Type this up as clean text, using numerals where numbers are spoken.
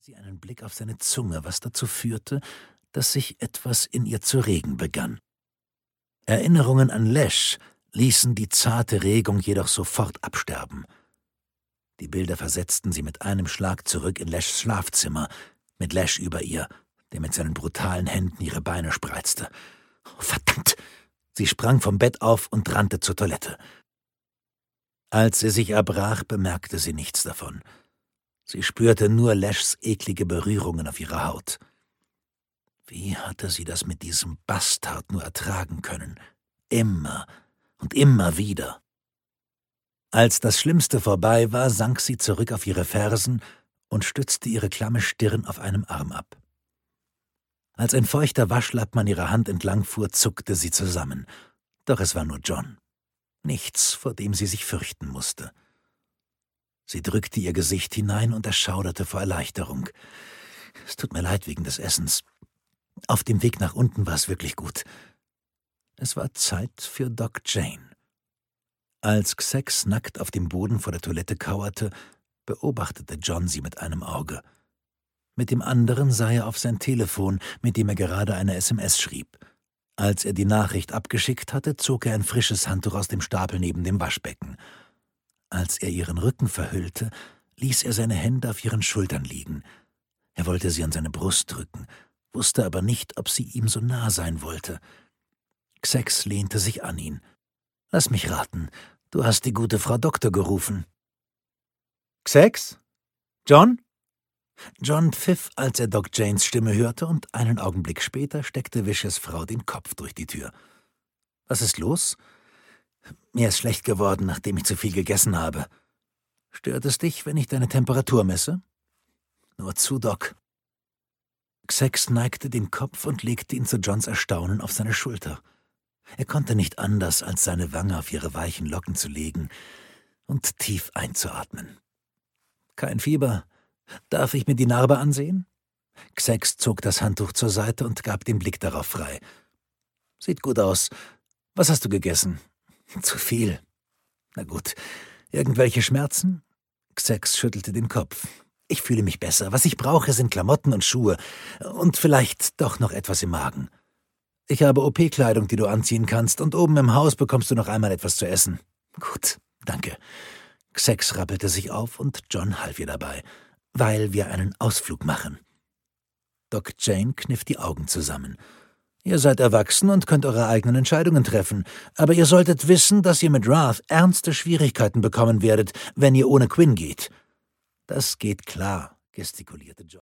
Sie einen Blick auf seine Zunge, was dazu führte, dass sich etwas in ihr zu regen begann. Erinnerungen an Lesh ließen die zarte Regung jedoch sofort absterben. Die Bilder versetzten sie mit einem Schlag zurück in Leshs Schlafzimmer, mit Lesh über ihr, der mit seinen brutalen Händen ihre Beine spreizte. Oh, verdammt! Sie sprang vom Bett auf und rannte zur Toilette. Als sie sich erbrach, bemerkte sie nichts davon. Sie spürte nur Leshs eklige Berührungen auf ihrer Haut. Wie hatte sie das mit diesem Bastard nur ertragen können? Immer und immer wieder. Als das Schlimmste vorbei war, sank sie zurück auf ihre Fersen und stützte ihre klamme Stirn auf einem Arm ab. Als ein feuchter Waschlappen an ihrer Hand entlangfuhr, zuckte sie zusammen. Doch es war nur John. Nichts, vor dem sie sich fürchten musste. Sie drückte ihr Gesicht hinein und erschauderte vor Erleichterung. Es tut mir leid wegen des Essens. Auf dem Weg nach unten war es wirklich gut. Es war Zeit für Doc Jane. Als Xex nackt auf dem Boden vor der Toilette kauerte, beobachtete John sie mit einem Auge. Mit dem anderen sah er auf sein Telefon, mit dem er gerade eine SMS schrieb. Als er die Nachricht abgeschickt hatte, zog er ein frisches Handtuch aus dem Stapel neben dem Waschbecken. Als er ihren Rücken verhüllte, ließ er seine Hände auf ihren Schultern liegen. Er wollte sie an seine Brust drücken, wusste aber nicht, ob sie ihm so nah sein wollte. Xex lehnte sich an ihn. »Lass mich raten, du hast die gute Frau Doktor gerufen.« »Xex? John?« John pfiff, als er Doc Janes Stimme hörte, und einen Augenblick später steckte Wishes Frau den Kopf durch die Tür. »Was ist los?« »Mir ist schlecht geworden, nachdem ich zu viel gegessen habe.« »Stört es dich, wenn ich deine Temperatur messe?« »Nur zu, Doc.« Xex neigte den Kopf und legte ihn zu Johns Erstaunen auf seine Schulter. Er konnte nicht anders, als seine Wange auf ihre weichen Locken zu legen und tief einzuatmen. »Kein Fieber. Darf ich mir die Narbe ansehen?« Xex zog das Handtuch zur Seite und gab den Blick darauf frei. »Sieht gut aus. Was hast du gegessen?« »Zu viel.« »Na gut. Irgendwelche Schmerzen?« Xex schüttelte den Kopf. »Ich fühle mich besser. Was ich brauche, sind Klamotten und Schuhe. Und vielleicht doch noch etwas im Magen. Ich habe OP-Kleidung, die du anziehen kannst, und oben im Haus bekommst du noch einmal etwas zu essen.« »Gut, danke.« Xex rappelte sich auf und John half ihr dabei. »Weil wir einen Ausflug machen.« Doc Jane kniff die Augen zusammen. »Ihr seid erwachsen und könnt eure eigenen Entscheidungen treffen, aber ihr solltet wissen, dass ihr mit Wrath ernste Schwierigkeiten bekommen werdet, wenn ihr ohne Quinn geht.« »Das geht klar«, gestikulierte John.